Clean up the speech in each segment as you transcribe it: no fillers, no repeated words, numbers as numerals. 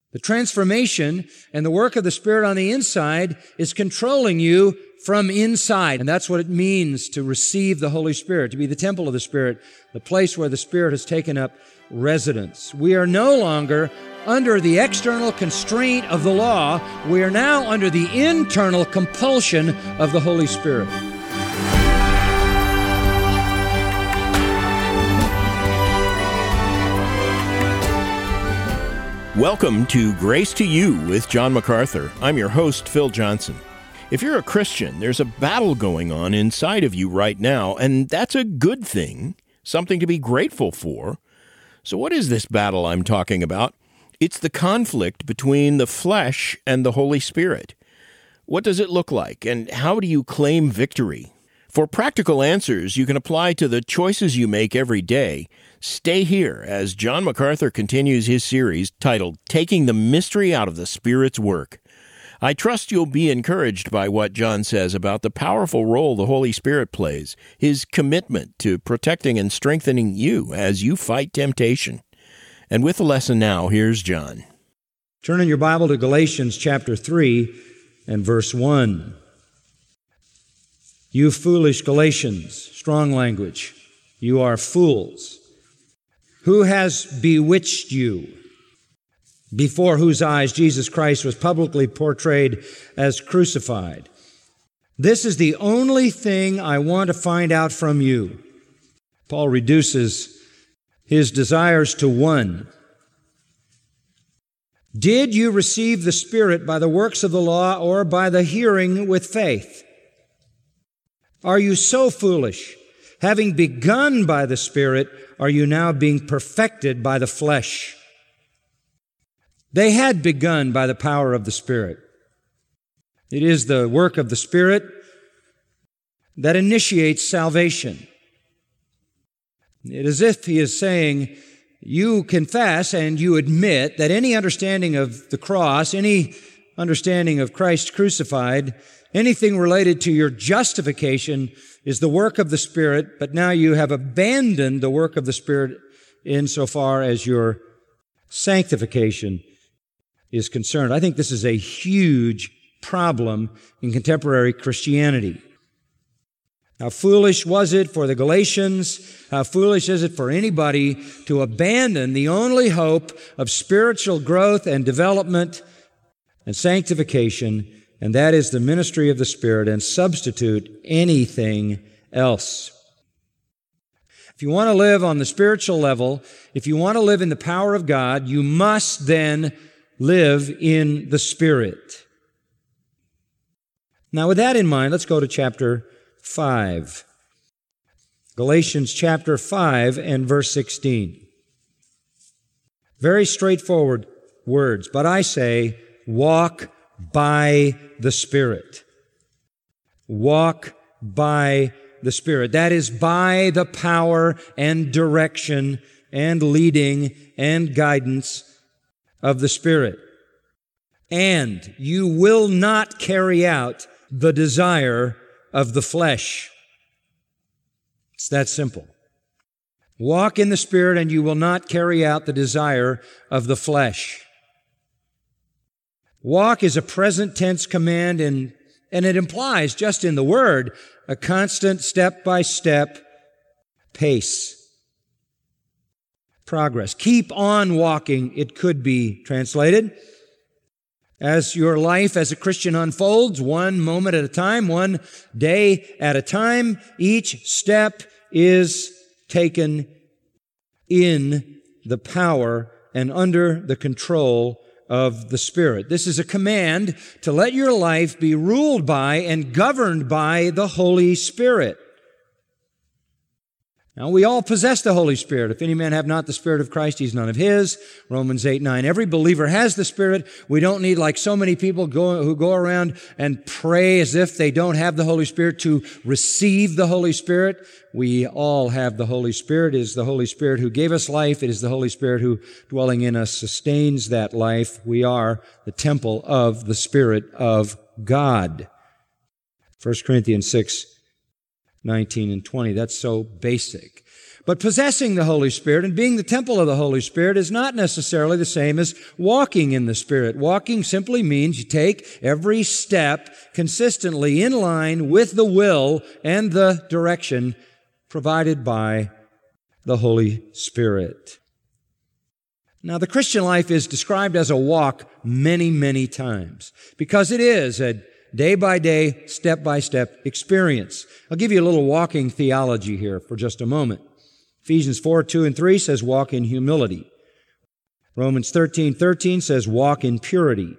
The transformation and the work of the Spirit on the inside is controlling you from inside. And that's what it means to receive the Holy Spirit, to be the temple of the Spirit, the place where the Spirit has taken up residence. We are no longer under the external constraint of the law. We are now under the internal compulsion of the Holy Spirit. Welcome to Grace to You with John MacArthur. I'm your host, Phil Johnson. If you're a Christian, there's a battle going on inside of you right now, and that's a good thing, something to be grateful for. So what is this battle I'm talking about? It's the conflict between the flesh and the Holy Spirit. What does it look like, and how do you claim victory? For practical answers you can apply to the choices you make every day, stay here as John MacArthur continues his series titled Taking the Mystery Out of the Spirit's Work. I trust you'll be encouraged by what John says about the powerful role the Holy Spirit plays, his commitment to protecting and strengthening you as you fight temptation. And with the lesson now, here's John. Turn in your Bible to Galatians chapter 3 and verse 1. You foolish Galatians, strong language, you are fools. Who has bewitched you? Before whose eyes Jesus Christ was publicly portrayed as crucified. This is the only thing I want to find out from you. Paul reduces his desires to one. Did you receive the Spirit by the works of the law or by the hearing with faith? Are you so foolish? Having begun by the Spirit, are you now being perfected by the flesh? They had begun by the power of the Spirit. It is the work of the Spirit that initiates salvation. It is as if he is saying, you confess and you admit that any understanding of the cross, any understanding of Christ crucified, anything related to your justification is the work of the Spirit, but now you have abandoned the work of the Spirit insofar as your sanctification is concerned. I think this is a huge problem in contemporary Christianity. How foolish was it for the Galatians? How foolish is it for anybody to abandon the only hope of spiritual growth and development and sanctification, and that is the ministry of the Spirit, and substitute anything else. If you want to live on the spiritual level, if you want to live in the power of God, you must then live in the Spirit. Now, with that in mind, let's go to chapter 5. Galatians chapter 5 and verse 16. Very straightforward words, but I say, walk by the Spirit. Walk by the Spirit. That is by the power and direction and leading and guidance of the Spirit. And you will not carry out the desire of the flesh. It's that simple. Walk in the Spirit and you will not carry out the desire of the flesh. Walk is a present tense command, and it implies, just in the word, a constant step-by-step pace. Progress. Keep on walking, it could be translated. As your life as a Christian unfolds, one moment at a time, one day at a time, each step is taken in the power and under the control of the Spirit. This is a command to let your life be ruled by and governed by the Holy Spirit. Now, we all possess the Holy Spirit. If any man have not the Spirit of Christ, he's none of his. Romans 8:9. Every believer has the Spirit. We don't need, like so many people who go around and pray as if they don't have the Holy Spirit, to receive the Holy Spirit. We all have the Holy Spirit. It is the Holy Spirit who gave us life. It is the Holy Spirit who, dwelling in us, sustains that life. We are the temple of the Spirit of God. 1 Corinthians 6:19 and 20. That's so basic. But possessing the Holy Spirit and being the temple of the Holy Spirit is not necessarily the same as walking in the Spirit. Walking simply means you take every step consistently in line with the will and the direction provided by the Holy Spirit. Now, the Christian life is described as a walk many, many times because it is a day-by-day, step-by-step experience. I'll give you a little walking theology here for just a moment. Ephesians 4:2-3 says walk in humility. Romans 13:13 says walk in purity.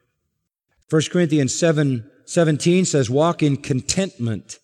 1 Corinthians 7:17 says walk in contentment.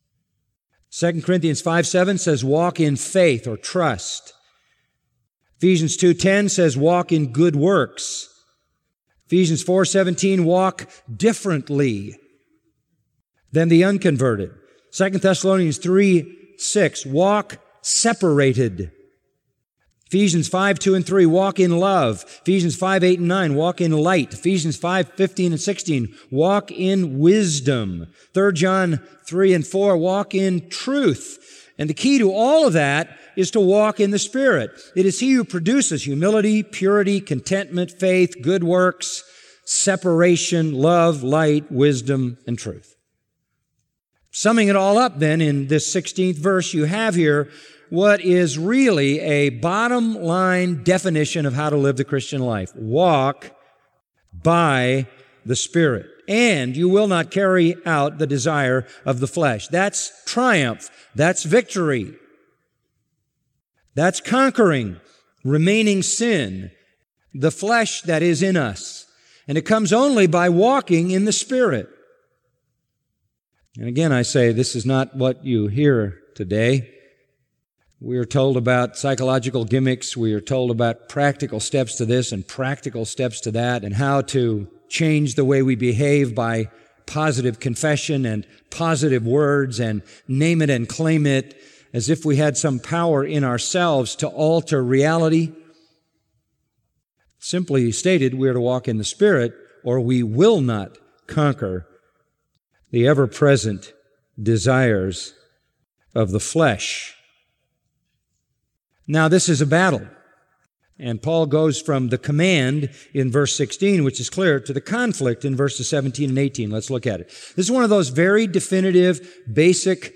2 Corinthians 5:7 says walk in faith or trust. Ephesians 2:10 says walk in good works. Ephesians 4:17 walk differently than the unconverted. 2 Thessalonians 3:6 walk separated. Ephesians 5:2-3 walk in love. Ephesians 5:8-9 walk in light. Ephesians 5:15-16 walk in wisdom. 3 John 3-4 walk in truth. And the key to all of that is to walk in the Spirit. It is He who produces humility, purity, contentment, faith, good works, separation, love, light, wisdom, and truth. Summing it all up then in this 16th verse, you have here what is really a bottom line definition of how to live the Christian life. Walk by the Spirit, and you will not carry out the desire of the flesh. That's triumph. That's victory. That's conquering remaining sin, the flesh that is in us. And it comes only by walking in the Spirit. And again, I say this is not what you hear today. We are told about psychological gimmicks. We are told about practical steps to this and practical steps to that and how to change the way we behave by positive confession and positive words and name it and claim it as if we had some power in ourselves to alter reality. Simply stated, we are to walk in the Spirit or we will not conquer the ever-present desires of the flesh. Now, this is a battle. And Paul goes from the command in verse 16, which is clear, to the conflict in verses 17 and 18. Let's look at it. This is one of those very definitive, basic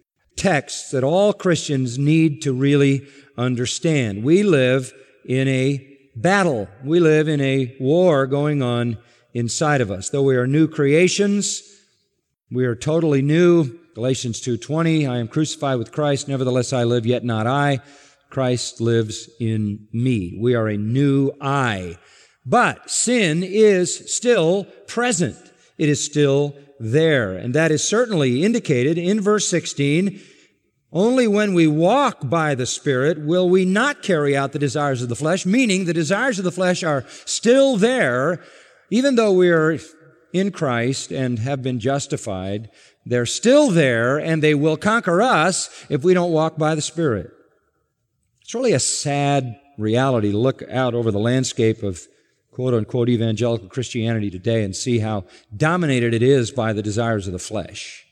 texts that all Christians need to really understand. We live in a battle. We live in a war going on inside of us. Though we are new creations, we are totally new. Galatians 2:20, I am crucified with Christ, nevertheless I live, yet not I. Christ lives in me. We are a new I. But sin is still present. It is still there. And that is certainly indicated in verse 16. Only when we walk by the Spirit will we not carry out the desires of the flesh, meaning the desires of the flesh are still there, even though we are in Christ and have been justified. They're still there, and they will conquer us if we don't walk by the Spirit. It's really a sad reality to look out over the landscape of quote-unquote evangelical Christianity today and see how dominated it is by the desires of the flesh.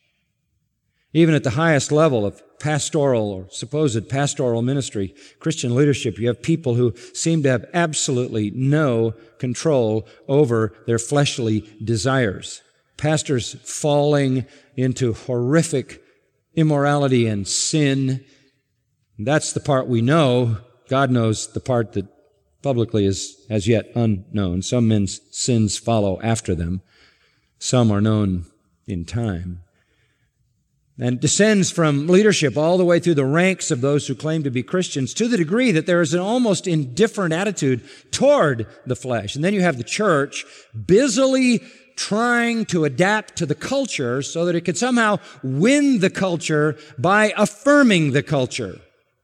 Even at the highest level of pastoral or supposed pastoral ministry, Christian leadership, you have people who seem to have absolutely no control over their fleshly desires. Pastors falling into horrific immorality and sin. That's the part we know. God knows the part that publicly is as yet unknown. Some men's sins follow after them. Some are known in time. And it descends from leadership all the way through the ranks of those who claim to be Christians to the degree that there is an almost indifferent attitude toward the flesh. And then you have the church busily trying to adapt to the culture so that it could somehow win the culture by affirming the culture.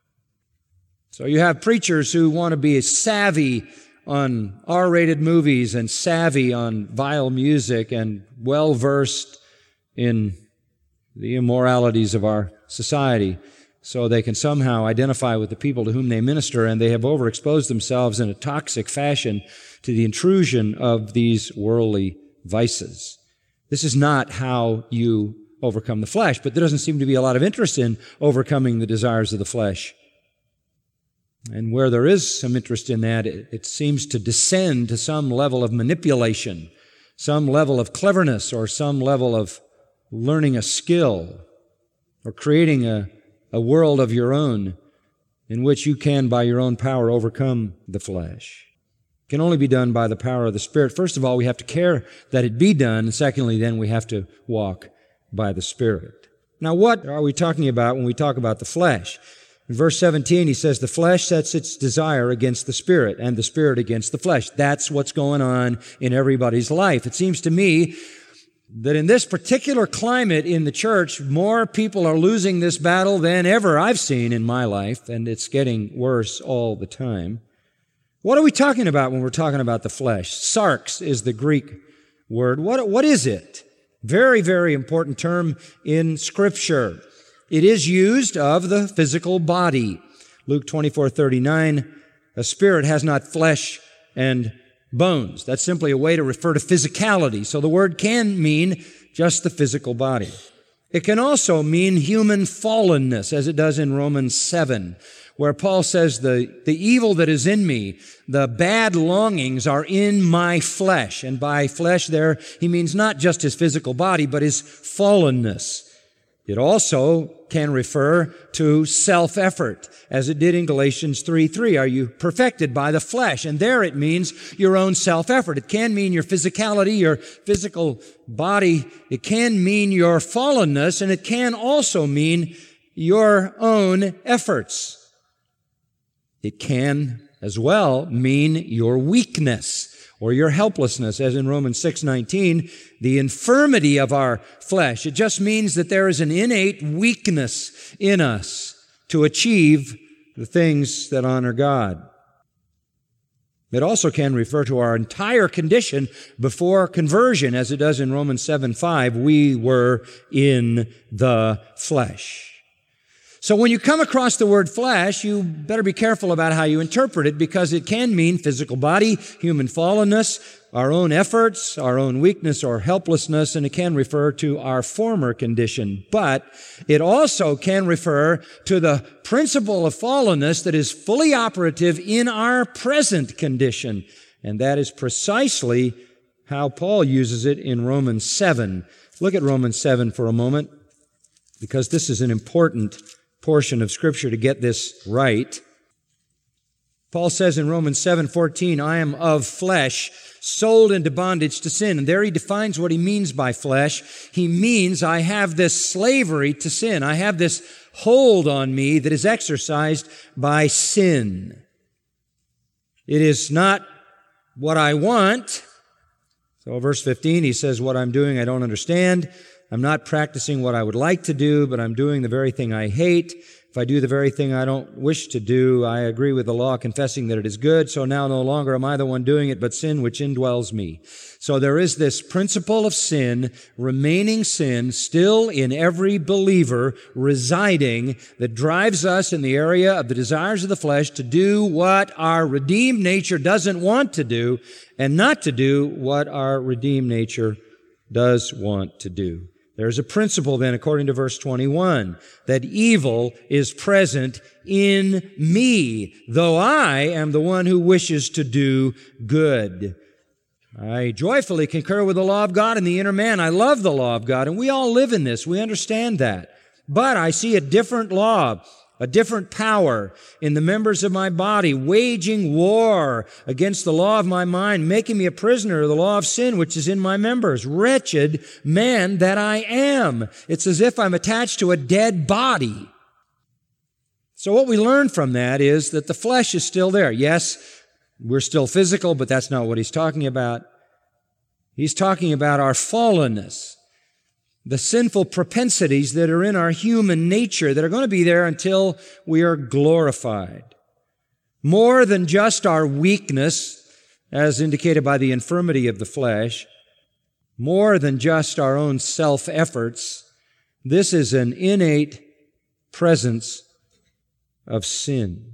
So you have preachers who want to be savvy on R-rated movies and savvy on vile music and well-versed in the immoralities of our society so they can somehow identify with the people to whom they minister, and they have overexposed themselves in a toxic fashion to the intrusion of these worldly vices. This is not how you overcome the flesh, but there doesn't seem to be a lot of interest in overcoming the desires of the flesh And where there is some interest in that, it seems to descend to some level of manipulation, some level of cleverness, or some level of learning a skill, or creating a world of your own in which you can, by your own power, overcome the flesh. It can only be done by the power of the Spirit. First of all, we have to care that it be done. And secondly, then we have to walk by the Spirit. Now, what are we talking about when we talk about the flesh? In verse 17, he says, the flesh sets its desire against the Spirit, and the Spirit against the flesh. That's what's going on in everybody's life. It seems to me that in this particular climate in the church, more people are losing this battle than ever I've seen in my life, and it's getting worse all the time. What are we talking about when we're talking about the flesh? Sarx is the Greek word. What is it? Very, very important term in Scripture. It is used of the physical body. Luke 24:39, a spirit has not flesh and bones. That's simply a way to refer to physicality. So the word can mean just the physical body. It can also mean human fallenness, as it does in Romans 7, where Paul says the evil that is in me, the bad longings are in my flesh. And by flesh there, he means not just his physical body, but his fallenness. It also can refer to self-effort, as it did in Galatians 3:3. Are you perfected by the flesh? And there it means your own self-effort. It can mean your physicality, your physical body. It can mean your fallenness, and it can also mean your own efforts. It can as well mean your weakness or your helplessness, as in Romans 6:19, the infirmity of our flesh. It just means that there is an innate weakness in us to achieve the things that honor God. It also can refer to our entire condition before conversion, as it does in Romans 7:5, we were in the flesh. So when you come across the word flesh, you better be careful about how you interpret it, because it can mean physical body, human fallenness, our own efforts, our own weakness or helplessness, and it can refer to our former condition. But it also can refer to the principle of fallenness that is fully operative in our present condition. And that is precisely how Paul uses it in Romans 7. Look at Romans 7 for a moment, because this is an important portion of Scripture to get this right. Paul says in Romans 7:14, I am of flesh, sold into bondage to sin. And there he defines what he means by flesh. He means I have this slavery to sin. I have this hold on me that is exercised by sin. It is not what I want. So verse 15, he says, what I'm doing I don't understand. I'm not practicing what I would like to do, but I'm doing the very thing I hate. If I do the very thing I don't wish to do, I agree with the law, confessing that it is good. So now no longer am I the one doing it, but sin which indwells me. So there is this principle of sin, remaining sin, still in every believer residing, that drives us in the area of the desires of the flesh to do what our redeemed nature doesn't want to do, and not to do what our redeemed nature does want to do. There's a principle then, according to verse 21, that evil is present in me, though I am the one who wishes to do good. I joyfully concur with the law of God in the inner man. I love the law of God, and we all live in this. We understand that. But I see a different law, a different power in the members of my body, waging war against the law of my mind, making me a prisoner of the law of sin, which is in my members. Wretched man that I am. It's as if I'm attached to a dead body. So what we learn from that is that the flesh is still there. Yes, we're still physical, but that's not what he's talking about. He's talking about our fallenness, the sinful propensities that are in our human nature that are going to be there until we are glorified. More than just our weakness, as indicated by the infirmity of the flesh, more than just our own self-efforts, this is an innate presence of sin.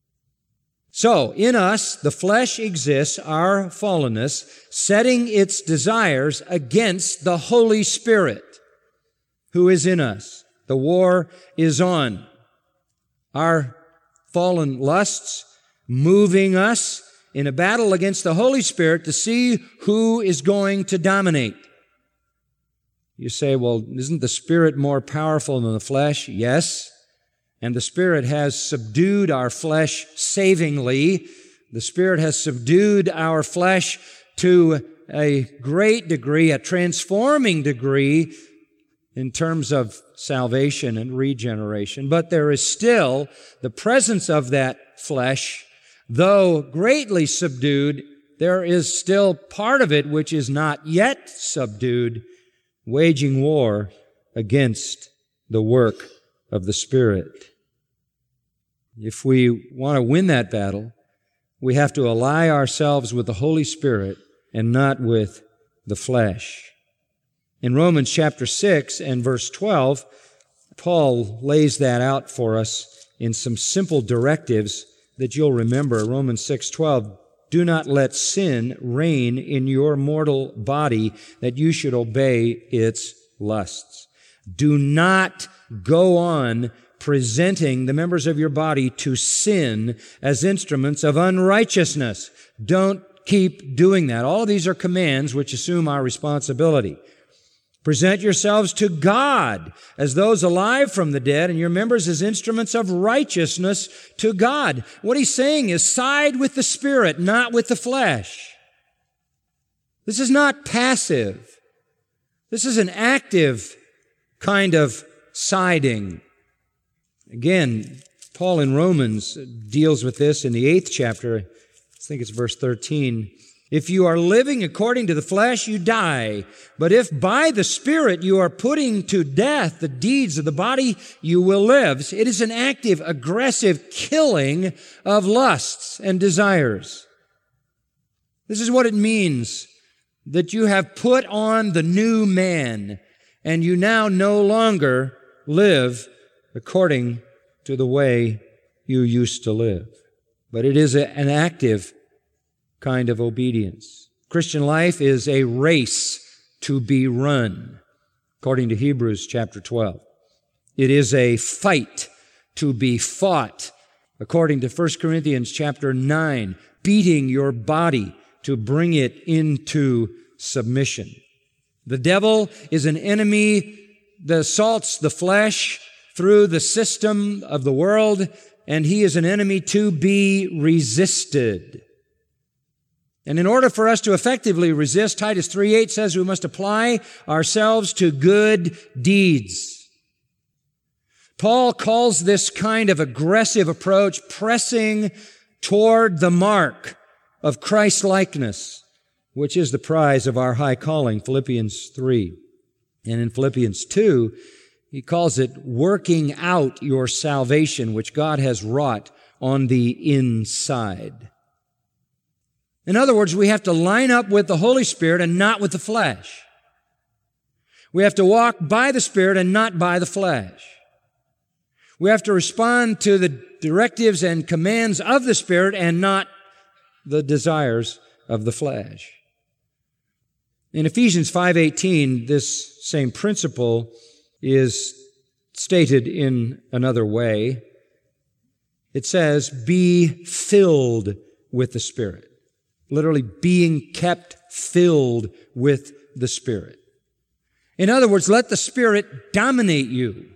So, in us, the flesh exists, our fallenness, setting its desires against the Holy Spirit, who is in us. The war is on. Our fallen lusts, moving us in a battle against the Holy Spirit to see who is going to dominate. You say, well, isn't the Spirit more powerful than the flesh? Yes. And the Spirit has subdued our flesh savingly. The Spirit has subdued our flesh to a great degree, a transforming degree in terms of salvation and regeneration. But there is still the presence of that flesh. Though greatly subdued, there is still part of it which is not yet subdued, waging war against the work of the Spirit. If we want to win that battle, we have to ally ourselves with the Holy Spirit and not with the flesh. In Romans chapter 6 and verse 12, Paul lays that out for us in some simple directives that you'll remember. Romans 6:12, do not let sin reign in your mortal body, that you should obey its lusts. Do not go on presenting the members of your body to sin as instruments of unrighteousness. Don't keep doing that. All of these are commands which assume our responsibility. Present yourselves to God as those alive from the dead, and your members as instruments of righteousness to God. What he's saying is side with the Spirit, not with the flesh. This is not passive. This is an active kind of siding. Again, Paul in Romans deals with this in the 8th chapter. I think it's verse 13. If you are living according to the flesh, you die. But if by the Spirit you are putting to death the deeds of the body, you will live. It is an active, aggressive killing of lusts and desires. This is what it means that you have put on the new man, and you now no longer live according to the way you used to live. But it is an active kind of obedience. Christian life is a race to be run, according to Hebrews chapter 12. It is a fight to be fought, according to 1 Corinthians chapter 9, beating your body to bring it into submission. The devil is an enemy that assaults the flesh through the system of the world, and he is an enemy to be resisted. And in order for us to effectively resist, Titus 3:8 says we must apply ourselves to good deeds. Paul calls this kind of aggressive approach pressing toward the mark of Christ-likeness, which is the prize of our high calling, Philippians 3. And in Philippians 2, he calls it working out your salvation, which God has wrought on the inside. In other words, we have to line up with the Holy Spirit and not with the flesh. We have to walk by the Spirit and not by the flesh. We have to respond to the directives and commands of the Spirit and not the desires of the flesh. In Ephesians 5:18, this same principle is stated in another way. It says, be filled with the Spirit. Literally being kept filled with the Spirit. In other words, let the Spirit dominate you.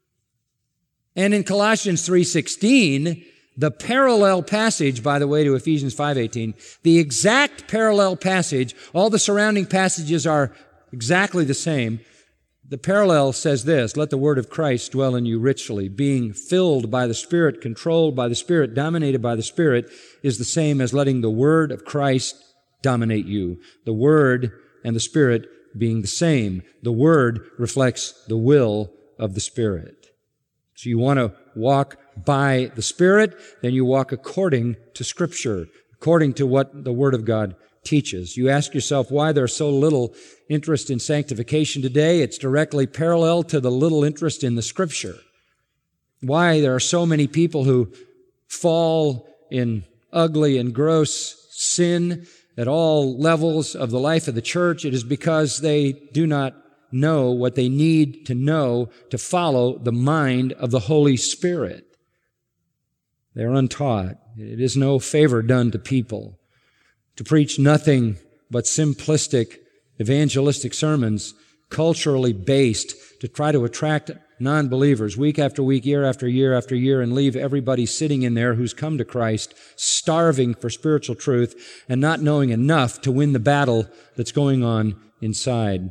And in Colossians 3:16, the parallel passage, by the way, to Ephesians 5:18, the exact parallel passage, all the surrounding passages are exactly the same. The parallel says this, let the word of Christ dwell in you richly. Being filled by the Spirit, controlled by the Spirit, dominated by the Spirit is the same as letting the word of Christ dominate you. The word and the Spirit being the same. The word reflects the will of the Spirit. So you want to walk by the Spirit, then you walk according to Scripture, according to what the Word of God teaches. You ask yourself why there's so little interest in sanctification today. It's directly parallel to the little interest in the Scripture. Why there are so many people who fall in ugly and gross sin at all levels of the life of the church. It is because they do not know what they need to know to follow the mind of the Holy Spirit. They are untaught. It is no favor done to people to preach nothing but simplistic evangelistic sermons, culturally based, to try to attract non-believers week after week, year after year after year, and leave everybody sitting in there who's come to Christ, starving for spiritual truth and not knowing enough to win the battle that's going on inside.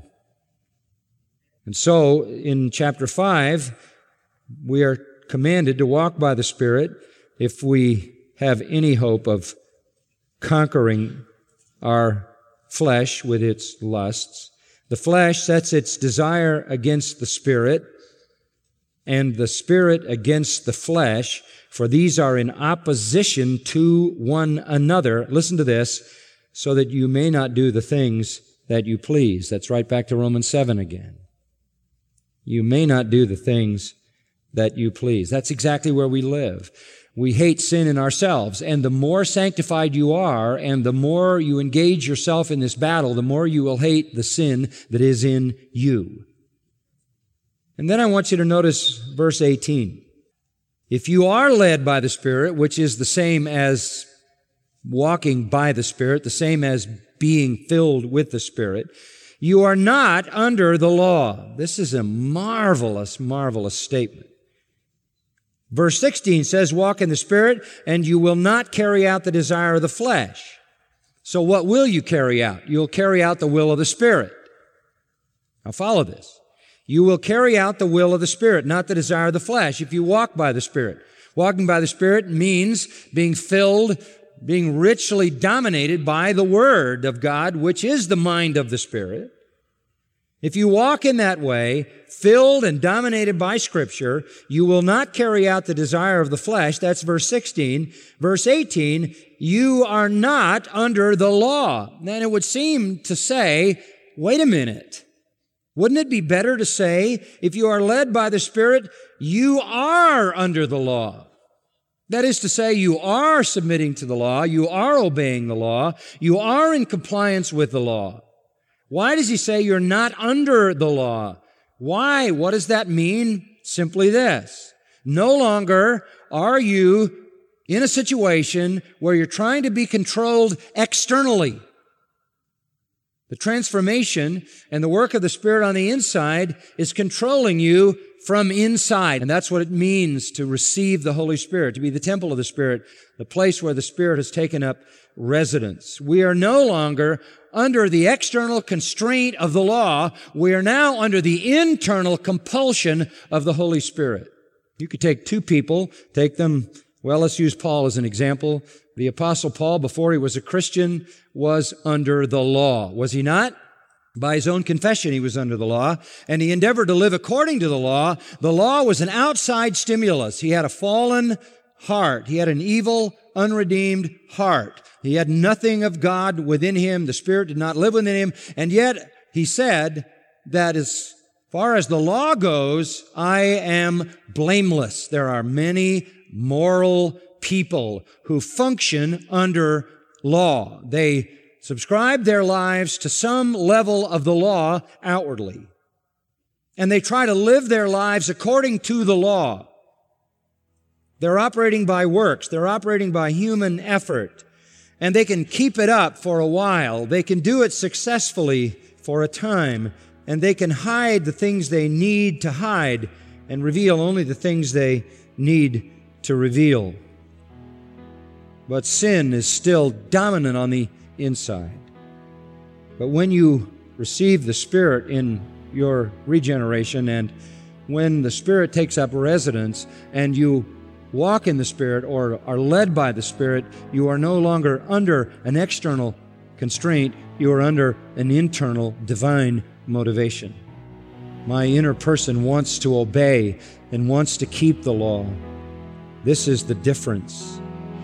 And so, in chapter 5, we are commanded to walk by the Spirit if we have any hope of conquering our flesh with its lusts. The flesh sets its desire against the Spirit, and the Spirit against the flesh, for these are in opposition to one another. Listen to this, so that you may not do the things that you please. That's right back to Romans 7 again. You may not do the things that you please. That's exactly where we live. We hate sin in ourselves, and the more sanctified you are, and the more you engage yourself in this battle, the more you will hate the sin that is in you. And then I want you to notice verse 18. If you are led by the Spirit, which is the same as walking by the Spirit, the same as being filled with the Spirit, you are not under the law. This is a marvelous, marvelous statement. Verse 16 says, walk in the Spirit, and you will not carry out the desire of the flesh. So what will you carry out? You'll carry out the will of the Spirit. Now follow this. You will carry out the will of the Spirit, not the desire of the flesh, if you walk by the Spirit. Walking by the Spirit means being filled, being richly dominated by the Word of God, which is the mind of the Spirit. If you walk in that way, filled and dominated by Scripture, you will not carry out the desire of the flesh. That's verse 16. Verse 18, you are not under the law. Then it would seem to say, wait a minute. Wouldn't it be better to say, if you are led by the Spirit, you are under the law? That is to say, you are submitting to the law, you are obeying the law, you are in compliance with the law. Why does he say you're not under the law? Why? What does that mean? Simply this. No longer are you in a situation where you're trying to be controlled externally. The transformation and the work of the Spirit on the inside is controlling you from inside. And that's what it means to receive the Holy Spirit, to be the temple of the Spirit, the place where the Spirit has taken up residence. We are no longer under the external constraint of the law. We are now under the internal compulsion of the Holy Spirit. You could take two people, take them, well, let's use Paul as an example. The Apostle Paul, before he was a Christian, was under the law. Was he not? By his own confession, he was under the law, and he endeavored to live according to the law. The law was an outside stimulus. He had a fallen heart. He had an evil, unredeemed heart. He had nothing of God within him. The Spirit did not live within him. And yet, he said that as far as the law goes, I am blameless. There are many moral people who function under law. They subscribe their lives to some level of the law outwardly. And they try to live their lives according to the law. They're operating by works. They're operating by human effort. And they can keep it up for a while. They can do it successfully for a time. And they can hide the things they need to hide and reveal only the things they need to reveal. But sin is still dominant on the inside. But when you receive the Spirit in your regeneration, and when the Spirit takes up residence and you walk in the Spirit or are led by the Spirit, you are no longer under an external constraint. You are under an internal divine motivation. My inner person wants to obey and wants to keep the law. This is the difference.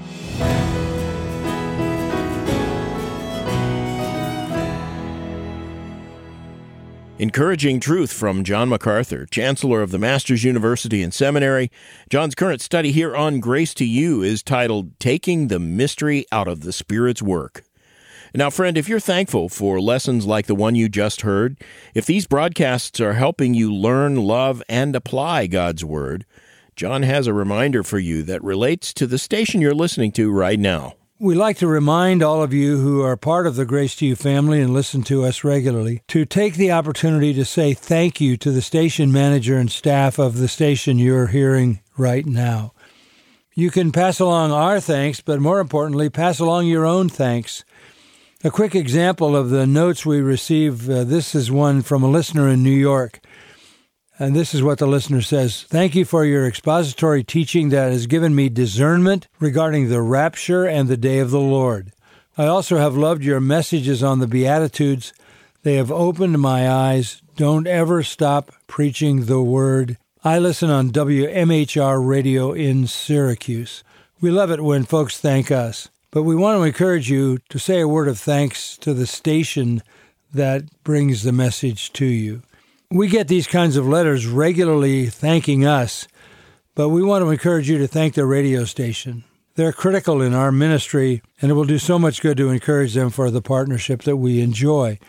Encouraging truth from John MacArthur, Chancellor of the Masters University and Seminary. John's current study here on Grace to You is titled, Taking the Mystery Out of the Spirit's Work. Now, friend, if you're thankful for lessons like the one you just heard, if these broadcasts are helping you learn, love, and apply God's Word, John has a reminder for you that relates to the station you're listening to right now. We'd like to remind all of you who are part of the Grace to You family and listen to us regularly to take the opportunity to say thank you to the station manager and staff of the station you're hearing right now. You can pass along our thanks, but more importantly, pass along your own thanks. A quick example of the notes we receive, this is one from a listener in New York. And this is what the listener says. Thank you for your expository teaching that has given me discernment regarding the rapture and the day of the Lord. I also have loved your messages on the Beatitudes. They have opened my eyes. Don't ever stop preaching the word. I listen on WMHR radio in Syracuse. We love it when folks thank us, but we want to encourage you to say a word of thanks to the station that brings the message to you. We get these kinds of letters regularly thanking us, but we want to encourage you to thank the radio station. They're critical in our ministry, and it will do so much good to encourage them for the partnership that we enjoy.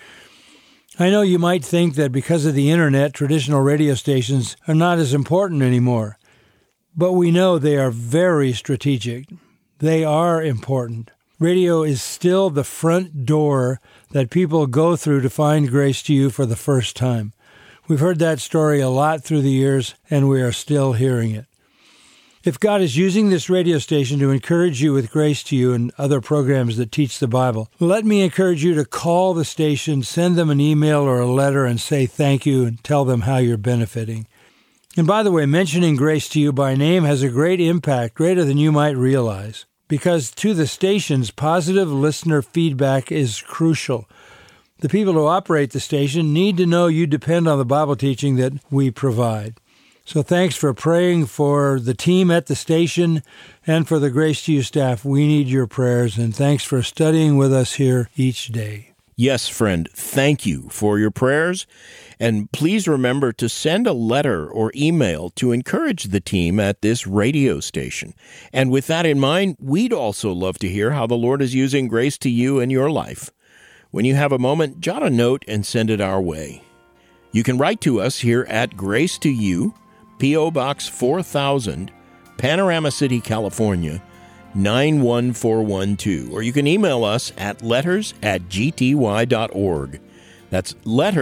I know you might think that because of the internet, traditional radio stations are not as important anymore, but we know they are very strategic. They are important. Radio is still the front door that people go through to find Grace to You for the first time. We've heard that story a lot through the years, and we are still hearing it. If God is using this radio station to encourage you with Grace to You and other programs that teach the Bible, let me encourage you to call the station, send them an email or a letter, and say thank you and tell them how you're benefiting. And by the way, mentioning Grace to You by name has a great impact, greater than you might realize, because to the stations, positive listener feedback is crucial. The people who operate the station need to know you depend on the Bible teaching that we provide. So thanks for praying for the team at the station and for the Grace to You staff. We need your prayers, and thanks for studying with us here each day. Yes, friend, thank you for your prayers. And please remember to send a letter or email to encourage the team at this radio station. And with that in mind, we'd also love to hear how the Lord is using Grace to You in your life. When you have a moment, jot a note and send it our way. You can write to us here at Grace to You, P.O. Box 4000, Panorama City, California, 91412. Or you can email us at letters@gty.org. That's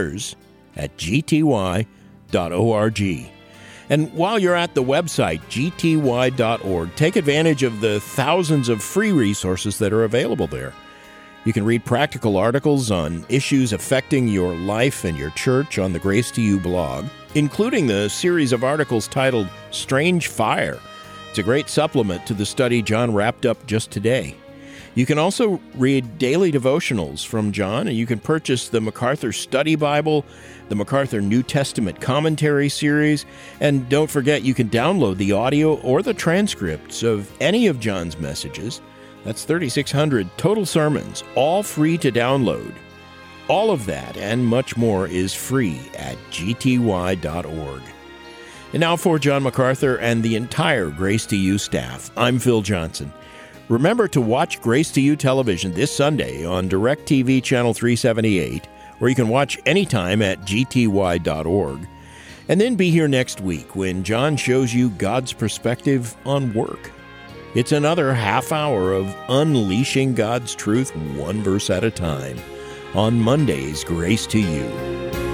letters@gty.org. And while you're at the website, gty.org, take advantage of the thousands of free resources that are available there. You can read practical articles on issues affecting your life and your church on the Grace to You blog, including the series of articles titled Strange Fire. It's a great supplement to the study John wrapped up just today. You can also read daily devotionals from John, and you can purchase the MacArthur Study Bible, the MacArthur New Testament Commentary series, and don't forget you can download the audio or the transcripts of any of John's messages. That's 3,600 total sermons, all free to download. All of that and much more is free at gty.org. And now for John MacArthur and the entire Grace to You staff, I'm Phil Johnson. Remember to watch Grace to You television this Sunday on DirecTV Channel 378, or you can watch anytime at gty.org. And then be here next week when John shows you God's perspective on work. It's another half hour of unleashing God's truth one verse at a time on Monday's Grace to You.